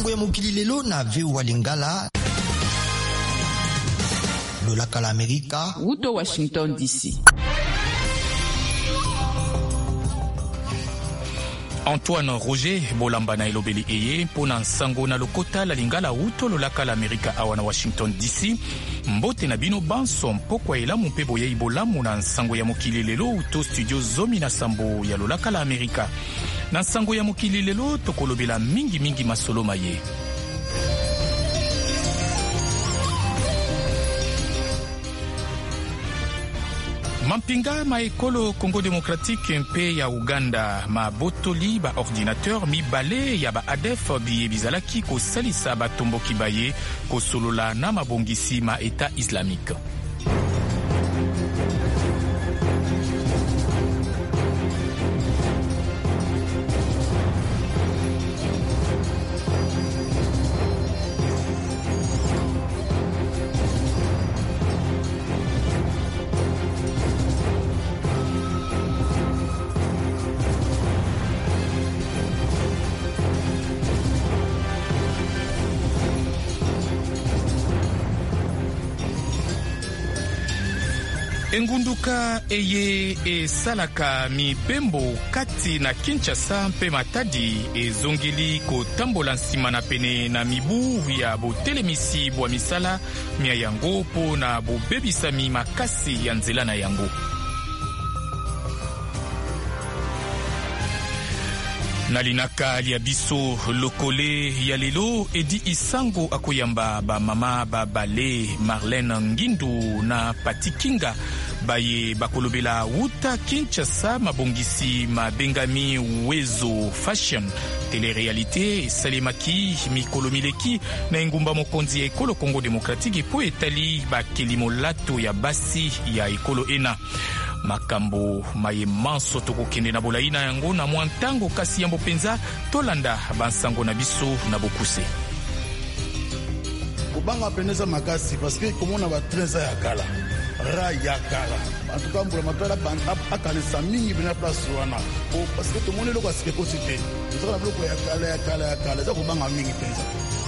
Sango ya mokili lelo na VOA Lingala. Lolaka la Amerika. Wuto Washington DC. Antoine Roger Bolamba na elobeli eye pona sango na lokota la Lingala wuto lolaka la Amerika awa na Washington DC. Mbote na bino banso mpokwa elamu mpe boye ibolamu na sango ya mokili lelo uto studio zomi na sambo ya lolaka la Amerika. Na sango ya mokili lelo tokolobela mingi masolo maye. Mampinga maekolo Congo Démocratique mpe ya Uganda mabotoli ba ordinateur mibale ya ba ADF biye bizalaki kosalisa batomboki baye kosolola na mabongisi ma État islamique. Engunduka eye esalaka mibembo kati na Kinshasa mpe Matadi ezongeli kotambola nsima na pene na mibu ya botelemisi bwa misala mia yango po na bobebisami makasi ya nzela na yango. Nalinaka lia biso lokole ya lelo Edi Isango akoyamba ba mama ba bale Marlène Ngindu na Patikinga baye bakolobela wuta Kinshasa mabongisi mabengami Wezo Fashion télé-réalité salemaki mikolo mileki na engumba mokonzi ya ekolo Congo Démocratique po etali bakelimo lato ya basi ya ekolo ena. Makambo maye manso tokokende na bolaina yango na mwantango kasi yambo penza tolanda bansango na biso na bokuse. Kubanga peneza makasi parce que komona ba treza ya kala ra ya kala en tout cas mbula matala banda akanisa mingi bina place wana parce que tout monde le kwa sike ko cité ça la bloko ya kala za kubanga mingi penza.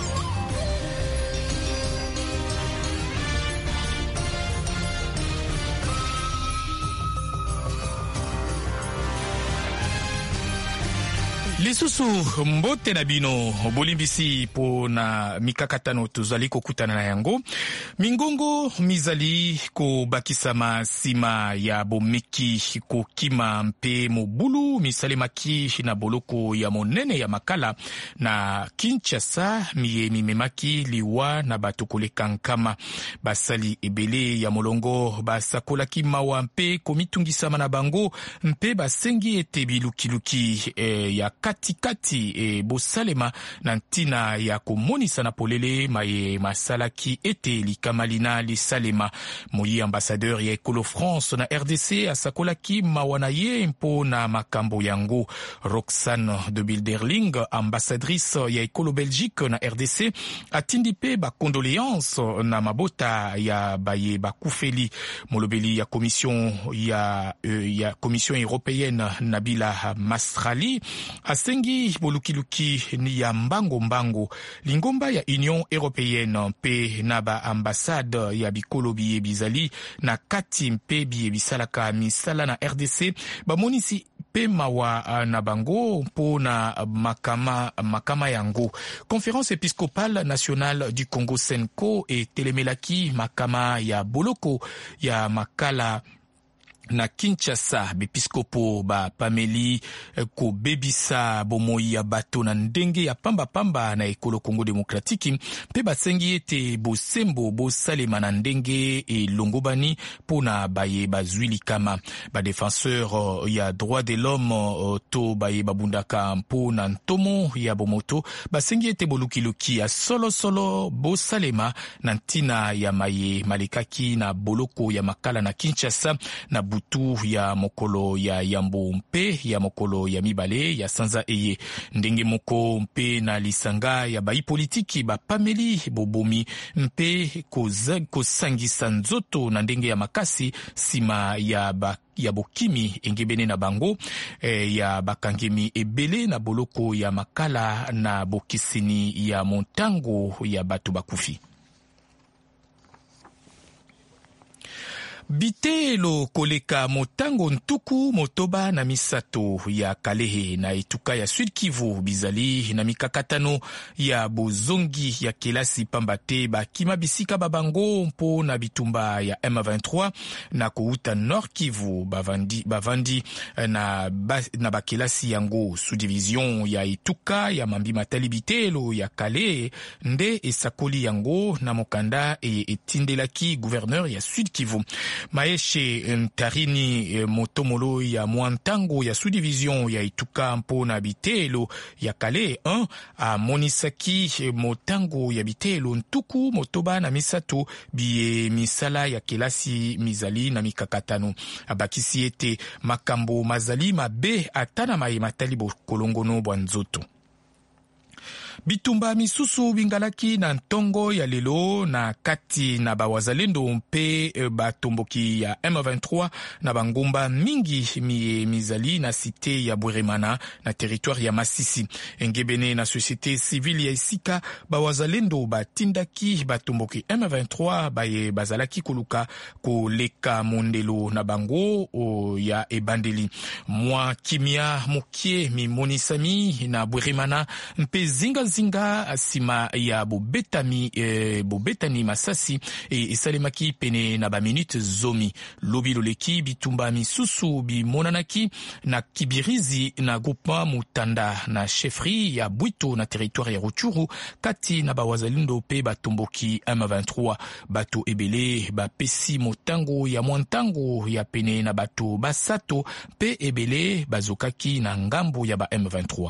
Lisusu mbote na bino bolimbisi po na mikakatano tozali kokutana na yango. Mingongo mizali ko bakisama sima ya bomeki ko kima mpe mobulu misalemaki na boloko ya monene ya makala na Kinshasa miye mimemaki liwa na batokoleka nkama basali ebele ya molongo basakolaki mawa mpe komitungisama na bango mpe basengi ete bilukiluki ya katikati bosalema na ntina ya komonisa na polele maye masalaki ete likamalina lisalema. Moyi ambassadeur ya Ekolo France na RDC asakolaki mawana ye mpo na makambo yango. Roxane de Bilderling, ambassadrice ya Ekolo Belgique na RDC, atindi pe ba condoléance na mabota ya baye bakufeli. Molobeli ya Commission européenne Nabila Mastrali asengi bolukiluki ni ya mbango lingomba ya Union européenne mpe na ba ambassade ya bikolo biye bizali na kati mpe biye bisalaka misala na RDC bamonisi pe mawa na bango mpo na makama yango. Conférence épiscopale nationale du Congo Senko et telemelaki makama ya boloko ya makala na Kinshasa. Bepiskopo ba pameli ko bebisa bomoi ya bato na ndenge ya pamba na ekolo Congo Démocratique pe basengi ete bosembo bosalema na ndenge elongobani pona baye bazwili kama ba défenseur ya droit de l'homme to baye babundaka pona ntomo ya bomoto basengi ete bolukiluki ya solo bosalema na ntina ya maye malekaki na boloko ya makala na Kinshasa na butu ya mokolo ya yambo mpe ya mokolo ya mibale ya sanza eye ndenge moko mpe na lisanga ya bai politiki ba pameli bobomi mpe kozangisa nzoto na ndenge ya makasi sima ya ya bokimi engebene na bango ya bakangemi ebele na boloko ya makala na bokisini ya montango ya bato bakufi. Bitelo koleka motango ntuku motoba na misato ya Kalehe na etuka ya Sud Kivu bizali na mikakatano ya bozongi ya kelasi pambate bakima bisika babango mpo na bitumba ya M23 na kouta Nord Kivu bavandi na bakelasi yango sous-division ya etuka ya mambi matali bitelo ya Kalehe nde esakoli yango na mokanda etindelaki gouverneur ya Sud Kivu. Maeshe Ntarini motomolo ya mwantango ya sous-division ya ituka mpo na bitelo ya Kale 1 a monisaki motango ya bitelo ntuku motoba na misato biye misala ya kelasi mizali na mikakatano. Abakisi ete makambo mazali mabe atana matali bokolongono bwa nzoto. Bitumba misusu bingalaki na ntongo ya lelo na kati na bawazalendo mpe batomboki ya M23 na bangomba mingi mizali na site ya Bweremana na territoire ya Masisi. Engebene na société civile ya isika bawazalendo batindaki batomboki M23 baye bazalaki koluka koleka mondelo na bango ya ebandeli. Mwa kimia mukie mimonisami na Bweremana mpe zinga asima ya bobetani masasi esalemaki pene na ba minute zomi. Lobi loleki bitumba misusu bimonanaki na Kibirizi na groupement Mutanda na chefferie ya Bwito na territoire ya Ruchuru kati na bawazalindo pe batomboki M23. Bato ebele bapesi motango ya mwantango ya pene na bato basato pe ebele bazokaki na ngambo ya ba M23.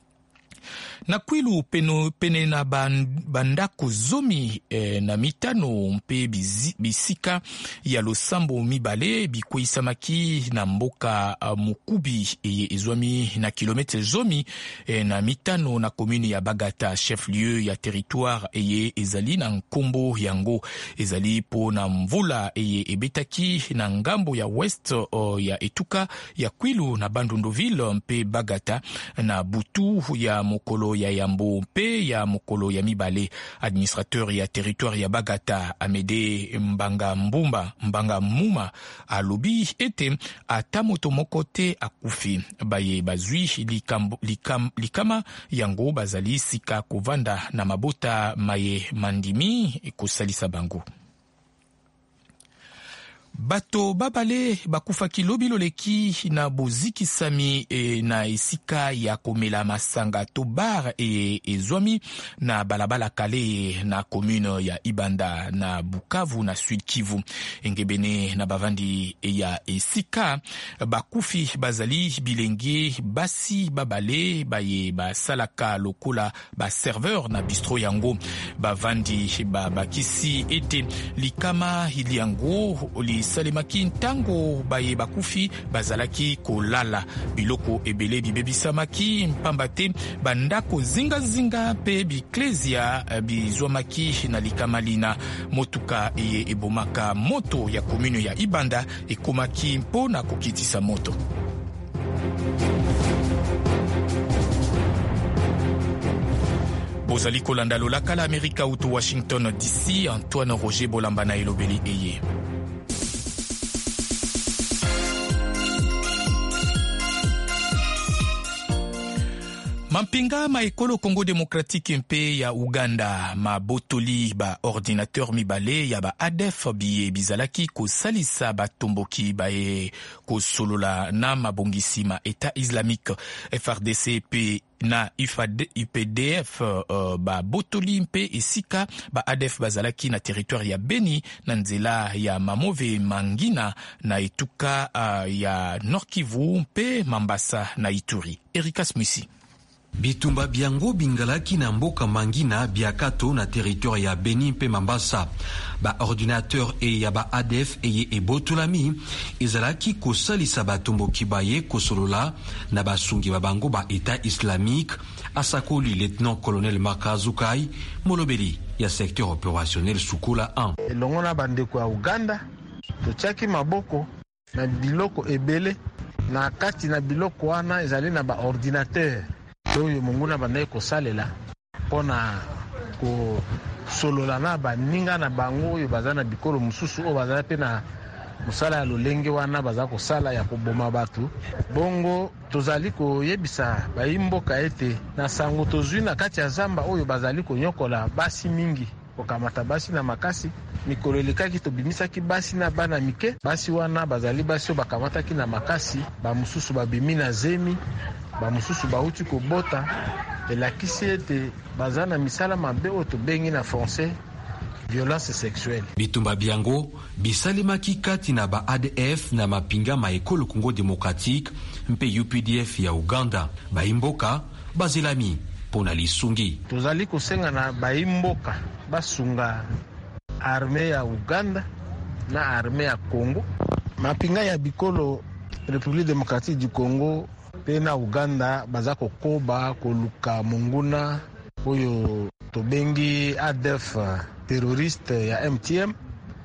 Na kwilu pene na bandako zomi na mitano mpe bisika ya losambo mibale bikwisamaki na mboka Mukubi ezwami na kilometre zomi na mitano na commune ya Bagata chef-lieu ya territoire ezali na nkombo yango ezali po na mvula ebetaki na ngambo ya west ya etuka ya kwilu na Bandundoville mpe Bagata na butu ya mokolo ya Yambo mpe ya mokolo ya mibale. Administrateur ya territoire ya Bagata Amede Mbanga Muma alobi ete ata moto moko te akufi baye bazwi likama yango bazali sika kovanda na mabota maye mandimi kosalisa bango. Bato babale bakufaki lobi loleki na bozikisami na esika ya komela masanga to bar ezwami na balabala Kale na commune ya Ibanda na Bukavu na Sud Kivu. Engebene na bavandi ya esika bakufi bazali bilenge basi babale baye basalaka lokola ba serveur na bistro yango. Bavandi bakisi ete likama hili yango salemaki ntango baye bakufi bazalaki kolala biloko ebele bibebisamaki mpambate bandako zinga pe biklesia bizwamaki na likamalina motuka ebomaka moto ya commune ya Ibanda ekomaki mpona kokitisa moto. Bozali kolanda lolaka la Amerika utu Washington DC. Antoine Roger Bolambana elobeli eye. Mampinga maekolo Congo Démocratique mpe ya Uganda mabotoli ba ordinateur mibale ya ba ADF bizalaki kosalisa batomboki bae kosolola na mabongisi ma État islamique. FRDC pe na UPDF ba botoli mpe esika ba ADF bazalaki na territoire ya Beni na nzela ya Mamove Mangina na etuka ya Nord Kivu mpe Mambasa na Ituri. Erika Smisi. Bitumba biango bingalaki na mboka Mangina biakato na territoire ya Beni mpe Mambasa. Ba ordinateur ya ba ADF ebotolami ezalaki kosalisa batomboki baye kosolola na basungi babango ba État islamique, asakoli lieutenant-colonel Makazukai molobeli ya secteur opérationnel Sukola 1. Elongo na bandeko ya Uganda tochaki maboko na biloko ebele na kati na biloko wana ezali na ba ordinateur oyo monguna bandai kosalela mpona kosolola na baninga na bango oyo baza na bikolo mosusu oyo bazala mpe na mosala ya lolenge wana baza kosala ya koboma bato. Bongo tozali koyebisa bayimboka ete na sango tozwi na kati ya zamba oyo bazali konyokola basi mingi kokamata basi na makasi. Mikolo elekaki tobimisaki basi na bana mike, basi wana bazali basi oyo bakamataki na makasi, bamosusu babimi na zemi, bamosusu bauti kobota. Elakisi ete baza na misala mabe oyo tobengi na français violence sexuelle. Bitumba biango bisalimaki kati na ba ADF na mapinga ma ekolo Congo Démocratique mpe UPDF ya Uganda. Baimboka bazilami pona lisungi. Tozali kosenga na baimboka basunga armée ya Uganda na armée ya Congo. Mapinga ya bikolo République démocratique du Congo pe na Uganda baza kokoba koluka monguna oyo tobengi ADF terroriste ya MTM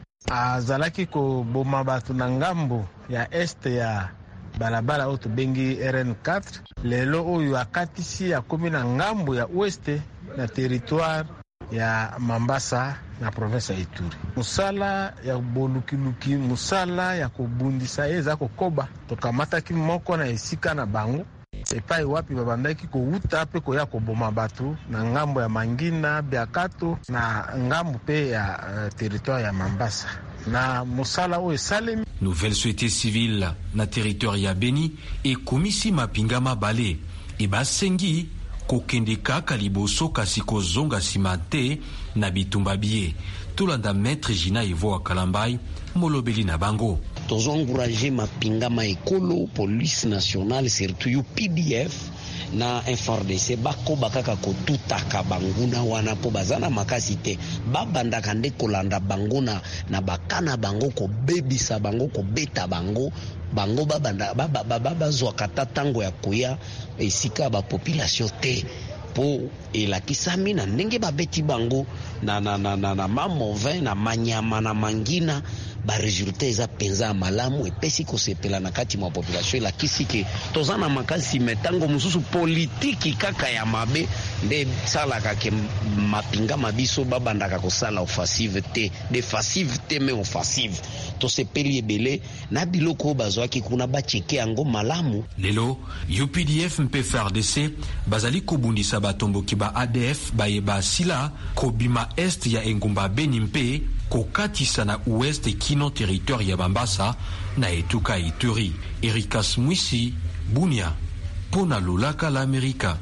azalaki koboma bato na ngambo ya este ya balabala oyo tobengi RN4. Lelo oyo akatisi akomi na ngambo ya oueste na territoire ya Mambasa na province ya Ituri. Musala ya bolukiluki, musala ya kobundisa eza kokoba tokamataki moko na esika na bango epai wapi babandaki kouta pe koya koboma bato na ngambo ya Mangina, Biakato na ngambo pe ya territoire ya Mambasa. Na musala oyo esalemi. Nouvelle société civile na territoire ya Beni e komisi mapinga mabale e basengi kokende kaka liboso kasi kozonga nsima te na bitumba bie. Tolanda maître Gina Evo Akalambai molobeli na bango. Tozo encourager mapinga ma ekolo, police nationale, surtout UPDF na FARDC bakoba kaka kotutaka banguna wana po bazana makasi te. Babandaka nde kolanda banguna na bakana bango kobebisa bango kobeta bango. Bango baba zwakata tango ya koya esika ba population te po elakisami na ndenge babeti bango na mamove na manyama na mangina ba resultat eza penza malamu epesi kosepela na kati mwa population elakisi ke tozana makasi metango mususu politiki kaka ya mabe nde salaka ke mapinga mabiso babandaka kosala offensive te defensive te me offensive tosepeli ebele na biloko bazwaki kuna bacheke yango malamu. Lelo UPDF mpe FARDC bazali kobundisa batomboki ba ADF bayeba sila kobima est ya engumba Beni mpe kokatisa na ouest kino territoire ya Mambasa na etuka Ituri. Erikas Mwisi, Bunia, pona lolaka la Amerika.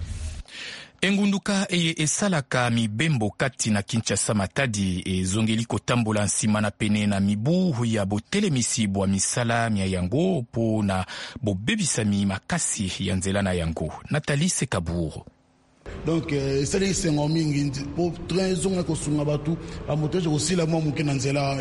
Engunduka eye esalaka mibembo kati na Kinshasa Matadi ezongeli kotambola nsima na pene na mibu ya botelemisi bwa misala mia yango po na bobebisami makasi ya nzela na yango. Nathalie Sekaburo. Donc c'est sengo mingi po train zonga ko sunga batu ba motoje aussi la mo mukina nzela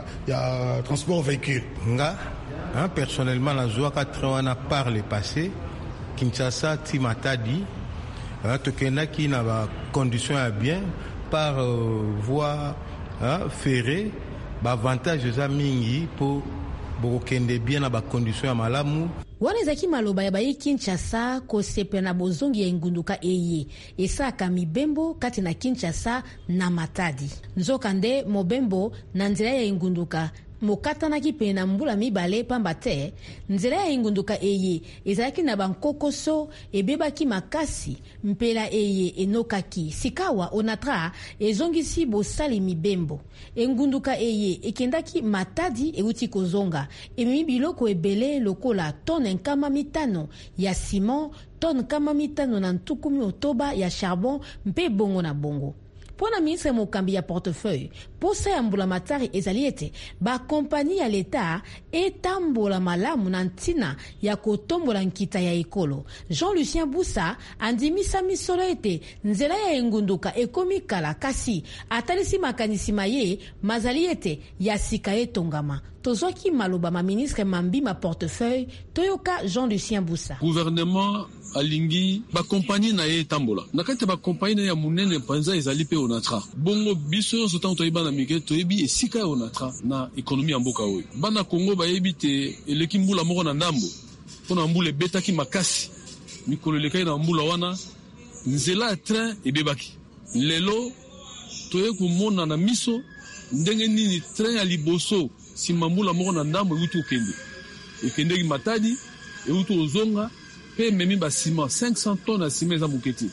ya transport véhicule nga personnellement la joie 4 ans par le passé Kinshasa ti Matadi tokenda ki na ba conditions ya bien par voie ferrée ba avantage za mingi po bokende bien na ba conditions ya malamu. Wanezaki maloba ya bayi Kinshasa kosepe na bozongi ya engunduka eye esaka mibembo kati na Kinshasa na Matadi. Nzoka nde mobembo na nzela ya engunduka mokatana ki pe na mbula mibale pamba te nzela ya engunduka eye ezalaki na bankokoso ebebaki makasi mpela eye enokaki sikawa onatra ezongisi bosali mibembo engunduka eye ekendaki Matadi euti kozonga ememi biloko ebele lokola tone nkama mitano ya ciment, tone nkama mitano na ntukumi otoba ya charbon mpe bongo na bongo. Pona ministre mokambi ya portefeuille posa ya mbula matari ezali ete ba kompani ya leta etambola malamu na ntina ya kotombola nkita ya ekolo. Jean-Lucien Boussa andimisa misolo ete nzela ya engunduka ekomi kala kasi atalisi makanisi maye mazali ete ya sika etongama. Tozoki maloba ma ministre mambi ma portefeuille toyoka Jean-Lucien Boussa. Gouvernement alingi ba compagnie na ye tambola. Na kati ba compagnie ya munene panza ezali pe Onatra. Bongo biso so tanto ibana mike to ebi esika ya Onatra na économie ya mboka oyo. Bana Congo ba yebi te eleki mbula moko na ndambo. Pona mbula betaki makasi. Mikolo lekai na mbula wana nzela train ebebaki. Lelo toye kumona na miso ndenge nini train ya liboso sima mbula moko na ndambo yutu okende. Ekende ki Matadi eutu ozonga pe memi ba ciment 500 tonnes ya ciment za muketi.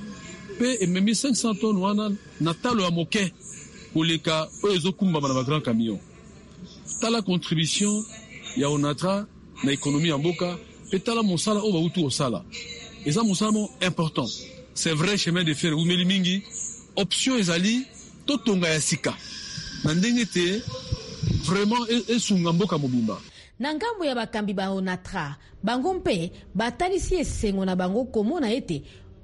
Pe ememi 500 tonnes wana na talo ya moke koleka oyo kumba na ba grand camion. Tala contribution ya Onatra na économie ya mboka pe tala mosala o ba utu osala. Eza mosala important. C'est vrai chemin de fer umeli mingi option ezali totonga ya sika. Na ndenge te vraiment esunga mboka mobimba. Na ngambo ya bakambi ba Onatra bango mpe batalisi esengo na bango komona ete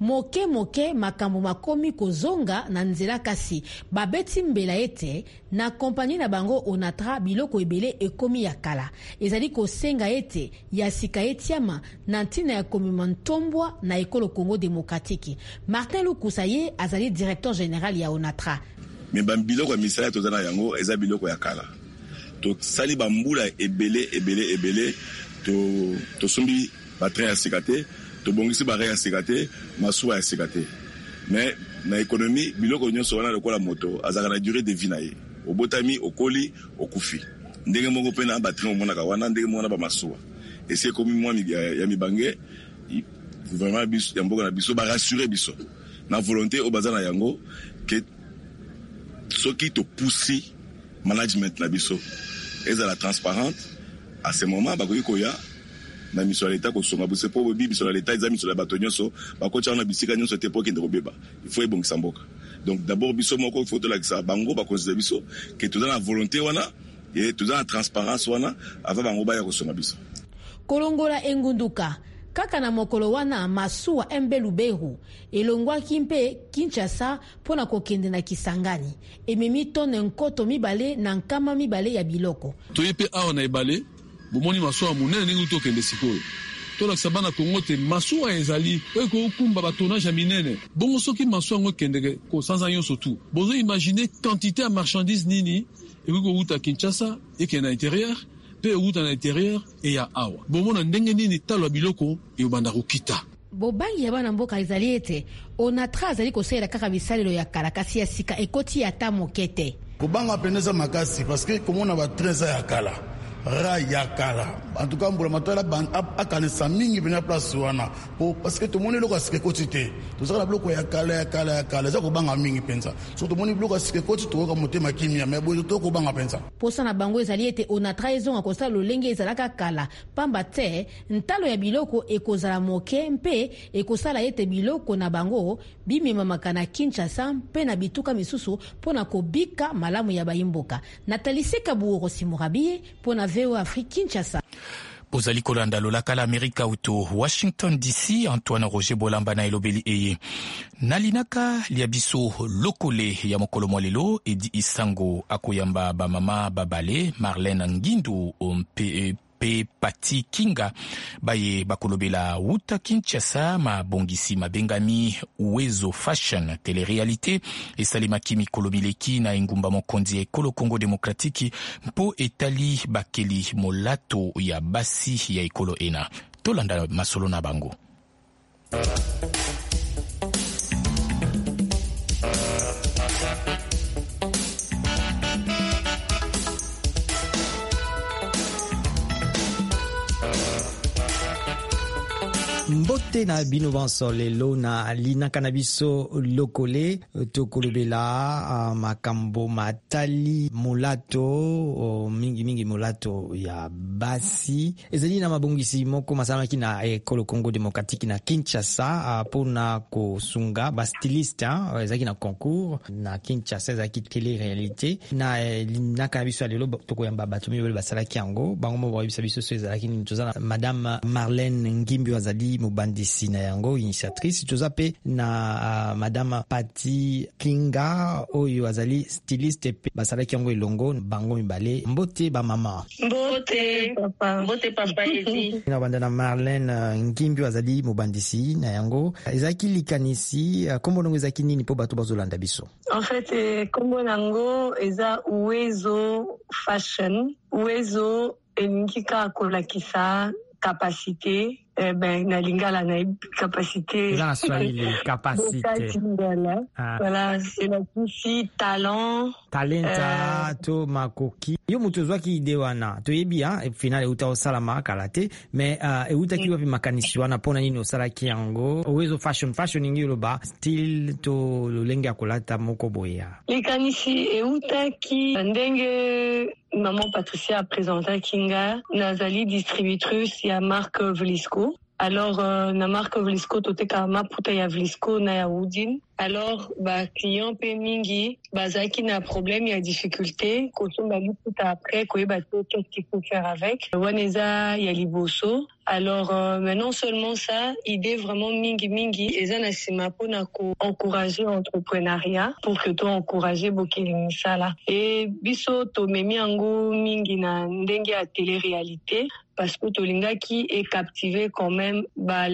moke makambo makomi kozonga na nzela kasi babeti mbela ete na kompani na bango Onatra biloko ebele ekomi ya kala ezali kosenga ete ya sika etiama na ntina ya komima ntombwa na ekolo Congo Démocratique. Martin Lukusa ye azali directeur général ya Onatra. Me biloko ya misala tozana yango eza biloko ya kala. To sali bambula ebele to sumbi batrain ya sikate to bongisi bare ya sikate masuwa ya sikate. Mais na économie biloko nyonso wana lokola moto azaka na durée de vie na ye. Obotami okoli okufi. Ndenge moko pena batrain omona ka wana ndenge mona ba masuwa. Et c'est comme moi ya mibange vraiment biso ya mboka na biso ba rassurer biso. Na volonté obazana yango que soki to poussi management na biso ezala transparente à ce moment bakoki koya na mission ya l'état ko songa bose po bobi mission ya l'état ezami sur la batonyoso bakocha na bisika nyonso te po kende kobeba il faut ebongisa mboka. Donc d'abord biso moko faut to la kisa bango ba considérer biso que tout dans la volonté wana et tout dans la transparence wana avant bango ba ya ko songa biso kolongola engunduka kaka na mokolo wana masuwa Mbelu elongwaki mpe Kinshasa pona kokende na Kisangani ememi tone nkoto mibale na nkama mibale ya biloko toyepe awa na ebale bomoni masuwa munene ningu tokende sikoyo tola sabana Kongo te masuwa ezali eko kumba batonnage ya minene bongo soki masuwa ngo kende ko sanza nyonso tu bozo imaginer quantité ya marchandise nini eko uta Kinshasa eke na intérieur pe uta na intérieur et ya awa bomona ndenge nini talo biloko e banda kokita bobangi ya bana mboka ezali ete Onatra azali kosela kaka bisalelo ya kalakasi ya sika ekoti ata mokete kobanga peneza makasi parce que komona ba treza ya kala raya kala en tout cas mbula matala akanisa mingi bena place wana parce que tout le monde loko asike koti te to sala bloko ya kala za kobanga mingi penza so to moni bloko asike koti to ka motema kimia mais bozo to kobanga penza posa na bango ezali ete Onatra ezonga kosala lolenge ezalaka kala pamba te ntalo ya biloko ekozala moke mpe ekosala ete biloko na bango bimema makana Kinshasa mpe na bituka misusu pona kobika malamu ya bayimboka. Nathalie Sekaburo Simurabie pona VO Afrique Kinshasa. Bozali kolanda lolaka la Amerika uto Washington DC. Antoine Roger Bolamba na elobeli eye nalinaka liabiso lokole ya mokolo mwalelo Edi Isango akoyamba ba mama babale Marlène Ngindu pe Pati Kinga baye bakolobela wuta Kinshasa mabongisi mabengami Uwezo Fashion télé-réalité esalemaki mikolobileki na engumba mokonzi ekolo Congo Démocratique mpo etali bakeli molato ya basi ya ekolo ena tolanda masolo na bango. Mbote na bino banso lelo na linaka na biso lokole tokolobela makambo matali molato mingi molato ya basi ezali na mabongisi moko masamaki na ekolo Congo Démocratique na Kinshasa pona kosunga ba styliste ezaki na concours na Kinshasa ezaki télé-réalité na linaka na biso lelo tokoyamba bato mibale basalaki yango bango mo bayebisa biso so ezalaki nitozana madame Marlène Ngimbi azali mobandisi na yango initiatrice. Toza pe na madame Pati Kinga oyo azali styliste pe basalaki yango elongo bango mibale. Mbote ba mama. Mbote papa edi. Na banda na Marlène Ngimbi azali mobandisi na yango. Ezaki likanisi kombo nango ezaki nini po bato bazolanda biso? En fait kombo nango eza Uwezo Fashion. Uwezo enikika kolakisa capacité na lingala na capacité na Swahili capacité voilà c'est la touche talenta to makoki yo mutu zwaki ide wana to yebi final uta osalama kalate mais utaki wapi makanisi wana pona nini osalaki yango Uwezo fashion ngilo ba style to lolenge akolata moko boya likanisi utaki ndenge Maman Patricia a présenté Kinga, nazali distributrice ya marque Vlisco. Alors na marque Vlisco toteka maputa ya Vlisco na ya Woodin. Alors client pe mingi bazaki na problème ya difficulté ko somba liputa après ko ebato qu'est-ce qu'il faut faire avec. Waneza ya liboso. Alors mais non seulement ça, idée vraiment mingi eza na sima pona ko encourager entrepreneuriat pour que to encourager bokelingi sala. Et biso to memi ango mingi na ndenge ya télé-réalité parce que tolingaki est captivé quand même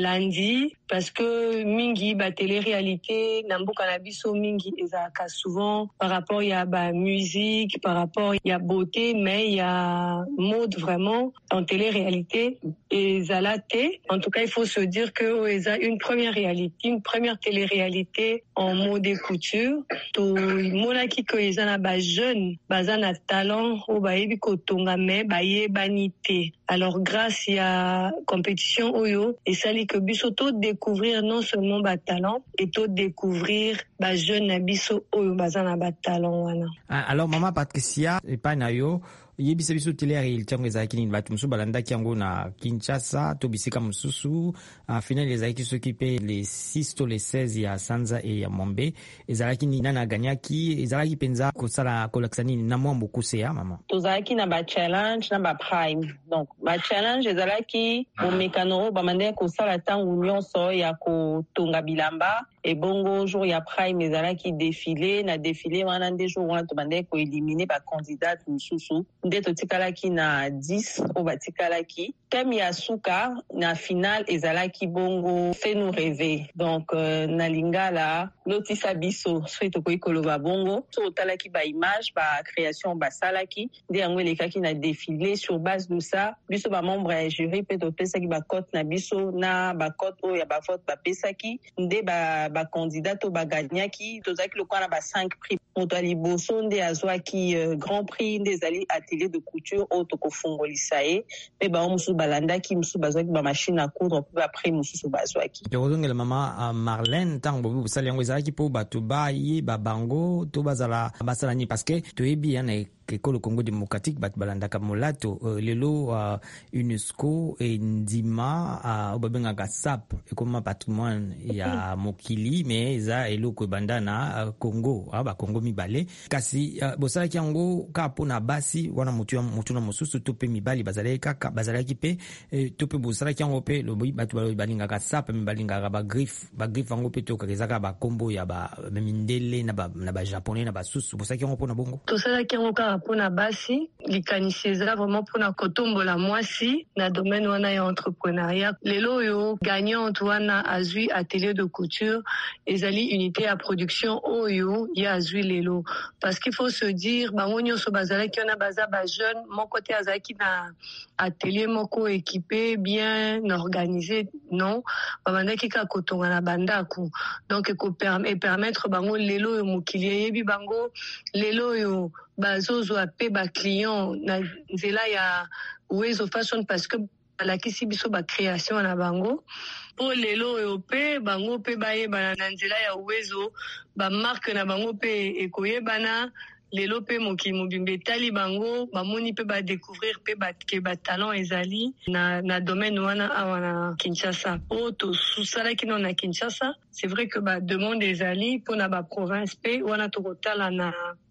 lundi parce que mingi télé-réalité namboka na biso mingi ezaka souvent par rapport ya musique, par rapport ya beauté, mais il y a mode vraiment en télé-réalité et zalate. En tout cas, il faut se dire que eza une première réalité, une première télé-réalité en mode et couture. To monaki ko eza na jeune, bazana talent o bayebi ko tonga me baye banité. Alors grâce à compétition oyo et sali que biso to découvrir non seulement talent et to découvrir jeune na biso oyo bazana talent wana. Alors maman Patricia epanayo yebisa biso télé-réalité yango ezalaki nini bato mosusu balandaki yango na Kinshasa to bisika mosusu final ezalaki soki mpe les 6 to les 16 ya Sanza e ya Mombe ezalaki nini nani aganyaki ezalaki mpenza kosala kolakisa nini na mwa mokuse ya mama tozalaki na challenge na prime donc challenge ezalaki bomekano bamandeki kosala ntango nyonso ya kotonga bilamba ebongo jour ya prime ezalaki défilé na défilé wana nde jour wana tobandeki koéliminer bacandidate mosusu nde totikalaki na 10 oyo batikalaki thème ya suka na final ezalaki bongo fait nous rêver donc na lingala lotisa biso soki tokoki koloba bongo so otalaki baimage bacréation basalaki nde yango elekaki na défilé sur base de ça biso bamembre ya jury mpe topesaki bacote na biso na bacote oyo ya bavote bapesaki nde bacandidat oyo baganyaki tozalaki lokola na 5 prix moto ya liboso nde azwaki grand prix nde ezali atelier de couture oyo tokofungolisa ye mpe bango mosusu balandaki mosusu bazwaki bamashine à coudre mpe baprix mosusu bazwaki tokozongela mama Marlène ntango bobi bosala yango ezalaki mpo bato bayeba bango to basala nini parce que toyebi na ekolo Congo démocratique bato balandaka molato lelo UNESCO endima oyo babengaka SAP ekoma patrimoine ya mokili me eza eloko ebanda na Congo bakongo mibale kasi bosalaki yango kaka mpona basi wana motu na mosusu to mpe mibali bazalaki mpe to mpe bosalaki yango mpe bato balingaka SAP me balingaka bagriffe yango mpe tokaka ezaka bakombo ya bamindele na bajaponais na basusu bosalaki yango mpona bongo tosalaki yango kaka mpona basi likanisi eza vraiment mpona kotombola mwasi na domaine wana ya entrepreneuriat lelo oyo gagnante wana azwi atelier de couture ezali unité ya production oyo ya azwi lelo parce qu'il faut se dire bango nyonso bazalaki wana baza bajeune moko te azalaki na atelier moko équipé bien organisé non babandaki kaka kotonga na bandako donc permettre bango lelo oyo mokili eyebi bango lelo oyo bazozwa pe client na nzela ya Uwezo Fashion parce que balakisi biso création na bango po lelo oyo pe bango pe bayebana na nzela ya Uwezo marque na bango pe ekoyebana lelo pe mokili mobimba etali bango bamoni pe découvrir pe ke talent ezali na domaine wana awa na Kinshasa po tosalaki no na Kinshasa c'est vrai que demande ezali mpona province pe wana tokotala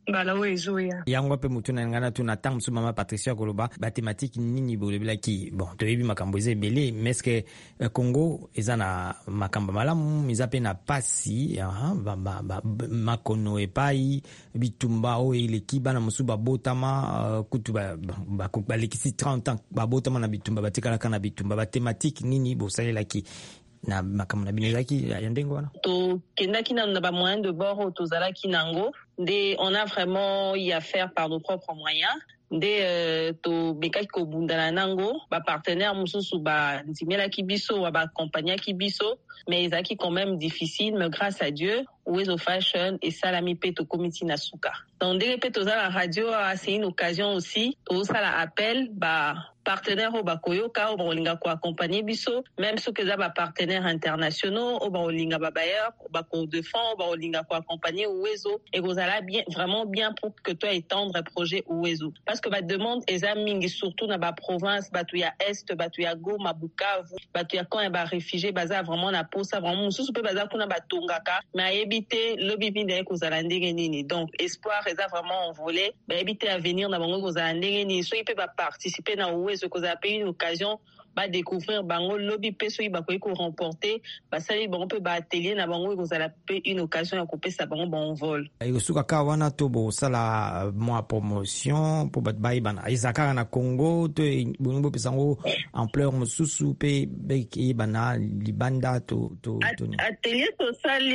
bala wezo ya yango pe mutu na ngana tuna tam su mama Patricia Koloba ba thématique nini bolebela ki bon to yebi makambo ezebele mais que Congo ezana makambo malamu miza pe na pasi makono epai bitumba o eleki bana musuba botama kutu ba lekisi 30 ans ba botama na bitumba batikala kana bitumba ba thématique nini bosalela ki na makambo na binezaki ya ndengo wana to kendaki na ba moyen de bord to zalaki nango de on a vraiment y à faire par nos propres moyens de to bekaki ko bundana nango ba partenaire mususu ba ntimela kibiso wa ba compagnie kibiso mais ezaki quand même difficile mais grâce à Dieu Wezo Fashion et Salami Peto Committee Nasuka donc dès que toza la radio c'est une occasion aussi to sala appel ba partenaire au bakoyoka au balinga ko accompagner biso même ceux que za ba partenaires internationaux au balinga ba bailleurs au bako défend au balinga ko accompagner Wezo et gozala bien vraiment bien pour que toi étendre projet Wezo parce que ba demande eza mingi surtout na ba province batu ya est batu ya Goma Bukavu batu ya quand ba réfugiés baza vraiment na posa vraiment mususu pe baza kuna batongaka mais éviter lobby binde kozala ndenge nini donc espoir eza vraiment envolé ba éviter à venir na bango kozala ndenge nini so ipe ba participer na Wezo kozala pe une occasion ba découvrir bango lobby pe so iba ko remporter ba sali bango pe ba atelier na bango kozala pe une occasion ya kopesa bango bon vol yosuka ka wana to bo sala moi promotion pour bat bai bana izaka na Congo to bongo pesango ampleur mususu pe beki bana libanda to atelier to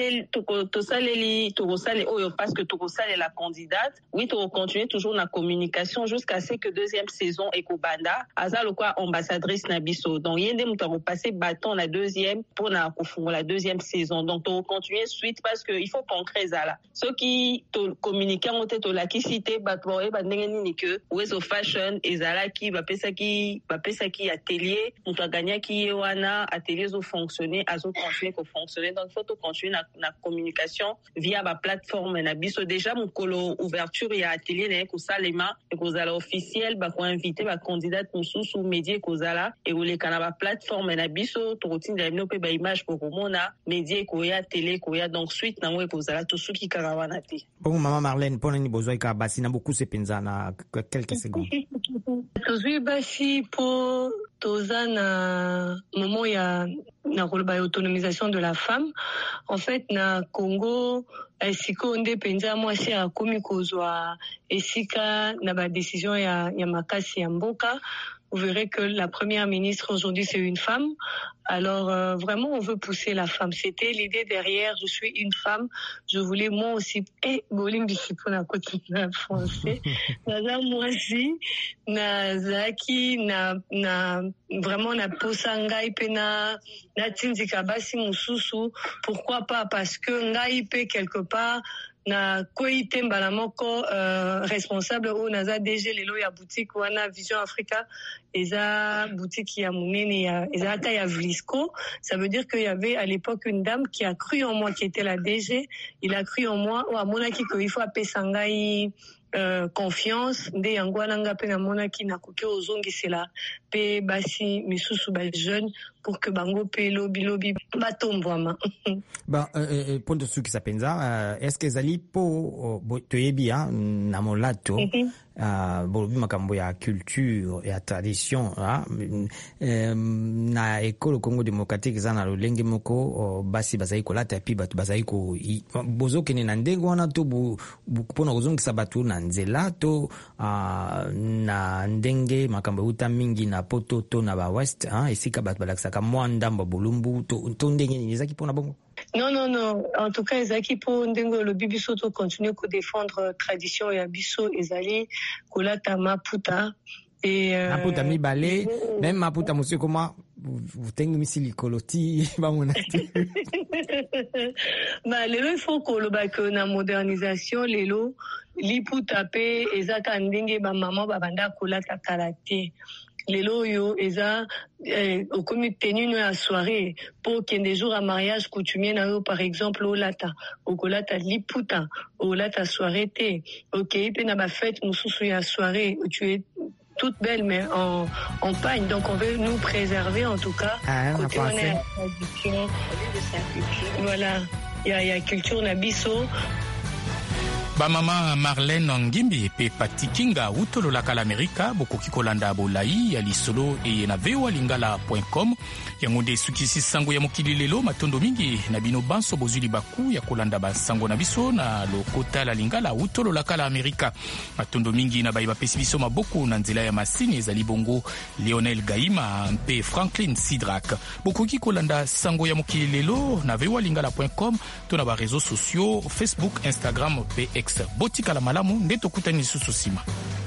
sale oyo parce que to sale la candidate oui to continuer toujours na communication jusqu'à ce que deuxième saison ekobanda azalo quoi ambassadrice na donc yende muta repasser bâton la deuxième pour na kofungola la deuxième saison donc to continuer suite parce que il faut concret là ceux qui to communiquer monter to la qui cité bato e ba ndenge nini que Wezo Fashion ezala ki ba pesa ki atelier muta gagner ki wana atelier zo fonctionner azo continuer ko fonctionner donc faut to continuer na communication via ba plateforme na biso déjà mukolo ouverture ya atelier na ko salema et ko zala officiel ba ko inviter ba candidate mususu média ko zala et les canaba plateforme na biso to routine no pe ba image ko mona média ko ya télé ko ya donc suite na ngwe ko zala to suki karawana te bon maman Marlène pona ni bozoi ka basi na beaucoup se penza na quelques secondes tozui basi po toza na moment ya na koloba autonomisation de la femme en fait na Congo esiko nde penza mwasi akomi kozwa esika na ba décision ya makasi ya mboka. Vous verrez que la première ministre aujourd'hui c'est une femme. Alors vraiment on veut pousser la femme. C'était l'idée derrière. Je suis une femme. Je voulais moi aussi boling discipline à côté de français. Naza moi aussi nazaki na vraiment na posa ngai pe na tindika basi mususu. Pourquoi pas parce que ngai pe quelque part na koite mbala moko responsable o naza DG lelo ya boutique wana Vision Africa eza boutique ya munene ya eza ta ya Vlisco. Ça veut dire qu'il y avait à l'époque une dame qui a cru en moi qui était la DG. Il a cru en moi o amonaki ko il faut apesa ngai confiance nde yango wana nga pe na monaki na koki ozongisela pe basi misusu ba jeune pour que bango pe lobi batombwama ba ponto suki sapenza est-ce que zali po toyebi na molato bolobi makambo ya culture ya tradition na ekolo Congo démocratique zana lolenge moko basi bazai kolata pi batu bazai ko bozokene na ndenge wana to pona kozongisa batu na nzela to na ndenge makambo uta mingi na poto to na ba west esika batu balakisaka mwa ndamba bolumbu to ndenge nini ezaki pona bongo. Non. En tout cas, ezaki po ndengo lo bibiso to continuer ko défendre tradition ya biso ezali kolata maputa et maputa mibale même maputa monsieur comment vous tengi misili koloti ba monati. Ba lelo il faut ko lo ba que na modernisation lelo liputa pe ezaka ndenge ba maman ba banda kolata karaté. Lelo yo eza au comité tenu à soirée pour qu'il y ait des jours à mariage coutumier na yo par exemple au lata liputa au lata soirée té OK pe na ba fête mususu ya soirée où tu es toute belle mais en pagne donc on veut nous préserver en tout cas côté on est la tradition voilà il y a culture na biso. Bamama Marlène Ngimbi pe Patikinga utololaka l'Amerika bokoki kolanda bolai ya lisolo e na voalingala.com yango nde sukisi sango ya mokili lelo matondo mingi na bino banso bozuli baku ya kolanda basango na biso na lokota la lingala utololaka l'Amerika matondo mingi na baiba pesi biso maboko na nzela ya masini ezali bongo Lionel Gaima pe Franklin Sidrak bokoki kolanda sango ya mokili lelo na voalingala.com to na ba réseaux sociaux Facebook, Instagram pe Botika la malamu nde tokutani susu sima.